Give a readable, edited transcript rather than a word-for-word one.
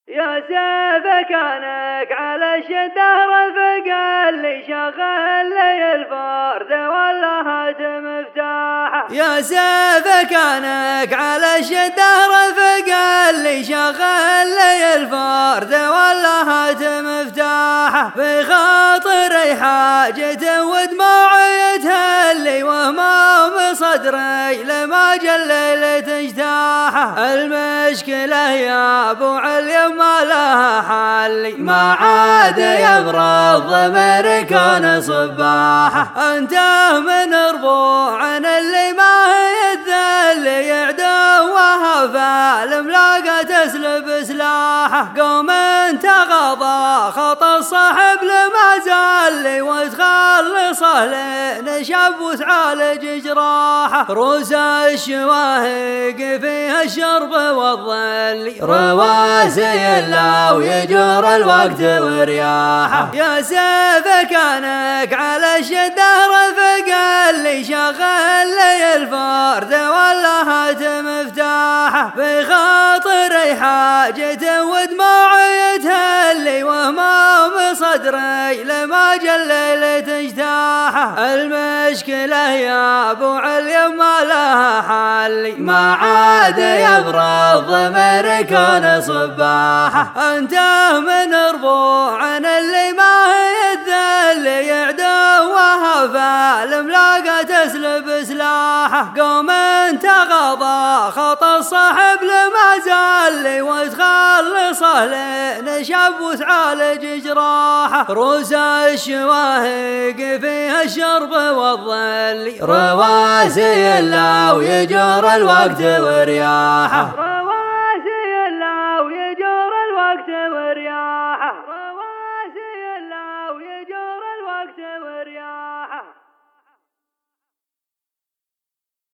يا سيف كانك على الدهر فقال لي شغل لي الفرد والله مفتاحه. يا سيف كانك على الدهر فقال لي شغل لي الفرد والله مفتاحه. في خاطري حاجة ودموعي تهلي وهموم صدري لما جلل تجتاحه. المشكلة يا ابو علي ما لها حل، ما عاد يبرى الضمير كون صباحه. انت من ربوعنا اللي ما هي الذل يعدوها فالملاقة تسلب سلاحه. قوم انت غضا خط الصاحب لما زال وتخلصه لين شاب وتعالج جراحه. روس الشواهق فيها الشرب والظل رواسي لو يجور الوقت ورياحه. يا سيف كانك على الدهر فقال لي شغل لي الفرد والله مفتاحه. في خاطري حاجة ودموعي تهلي وهموم صدري لما جلل تجتاحه. المشكلة يا ابو علي ما لها حل، ما عاد يبرى الضمير كون صباحه. انت من ربوعنا اللي ما هي الذل يعدوها فالملاقة تسلب سلاحه. قوم انت غضا خط الصاحب لما زال وتخلصه لين شاب وتعالج جراحه. روس الشواهق فيها الشرب والظل رواسي لو يجور الوقت ورياحه. رواسي لو يجور الوقت ورياحه.